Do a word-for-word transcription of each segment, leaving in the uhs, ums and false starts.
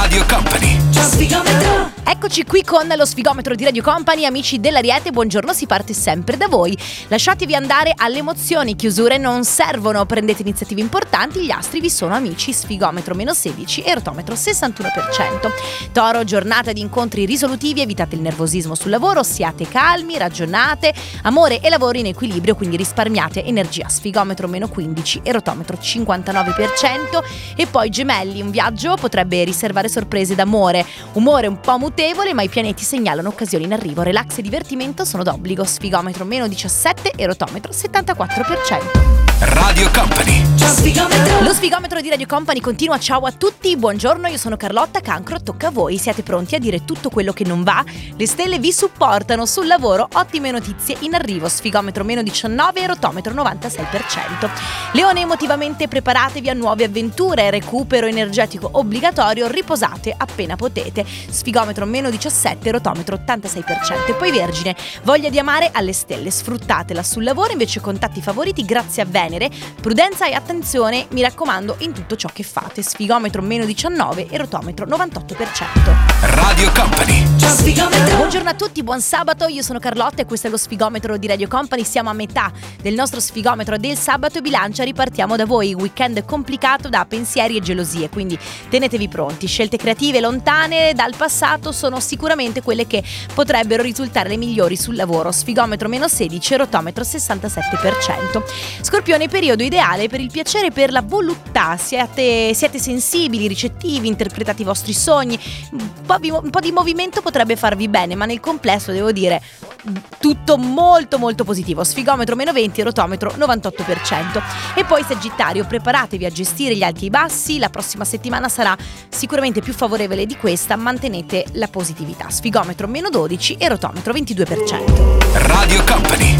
Radio Company. Eccoci qui con lo sfigometro di Radio Company. Amici dell'Ariete, buongiorno, si parte sempre da voi. Lasciatevi andare alle emozioni, chiusure non servono, prendete iniziative importanti, gli astri vi sono amici. Sfigometro meno sedici e rotometro sessantuno per cento. Toro, giornata di incontri risolutivi, evitate il nervosismo sul lavoro, siate calmi, ragionate, amore e lavoro in equilibrio, quindi risparmiate energia. Sfigometro meno quindici e rotometro cinquantanove per cento. E poi Gemelli, un viaggio potrebbe riservare sorprese d'amore, umore un po' mutevole, ma i pianeti segnalano occasioni in arrivo. Relax e divertimento sono d'obbligo. Sfigometro meno diciassette e rotometro settantaquattro per cento. Radio Company. Lo sfigometro di Radio Company continua. Ciao a tutti, buongiorno, io sono Carlotta. Cancro, tocca a voi. Siete pronti a dire tutto quello che non va? Le stelle vi supportano sul lavoro, ottime notizie in arrivo. Sfigometro meno diciannove e rotometro novantasei per cento. Leone, emotivamente preparatevi a nuove avventure, recupero energetico obbligatorio, riposate appena potete. Sfigometro meno diciassette, rotometro ottantasei per cento. E poi Vergine, voglia di amare alle stelle, sfruttatela sul lavoro, invece contatti favoriti grazie a Venere. Prudenza e attenzione, mi raccomando, in tutto ciò che fate. Sfigometro meno diciannove e rotometro novantotto per cento. Radio Company. Buongiorno a tutti, buon sabato, io sono Carlotta e questo è lo sfigometro di Radio Company. Siamo a metà del nostro sfigometro del sabato e bilancia, ripartiamo da voi. Weekend complicato da pensieri e gelosie, quindi tenetevi pronti. Scelte creative lontane dal passato sono sicuramente quelle che potrebbero risultare le migliori sul lavoro. Sfigometro meno sedici e rotometro sessantasette per cento. Scorpione, periodo ideale per il piacere e per la voluttà. Siete, siete sensibili, ricettivi, interpretate i vostri sogni. Un po' di, un po' di movimento potrebbe farvi bene, ma nel complesso devo dire tutto molto molto positivo. Sfigometro meno venti e rotometro novantotto per cento. E poi Sagittario, preparatevi a gestire gli alti e i bassi, la prossima settimana sarà sicuramente più favorevole di questa, mantenete la positività. Sfigometro meno dodici e rotometro ventidue per cento. Radio Company.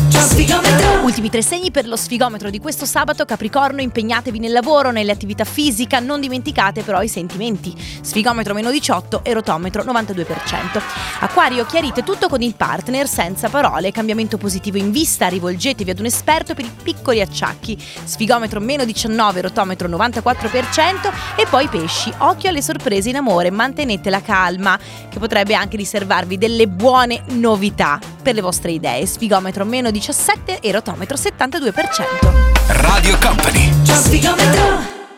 Ultimi tre segni per lo sfigometro di questo sabato. Capricorno, impegnatevi nel lavoro, nelle attività fisiche, non dimenticate però i sentimenti. Sfigometro meno diciotto e rotometro novantadue per cento. Acquario, chiarite tutto con il partner senza parole, cambiamento positivo in vista, rivolgetevi ad un esperto per i piccoli acciacchi. Sfigometro meno diciannove, rotometro novantaquattro per cento. E poi Pesci, occhio alle sorprese in amore, mantenete la calma che potrebbe anche riservarvi delle buone novità per le vostre idee. Sfigometro meno diciassette e rotometro settantadue per cento. Radio Company.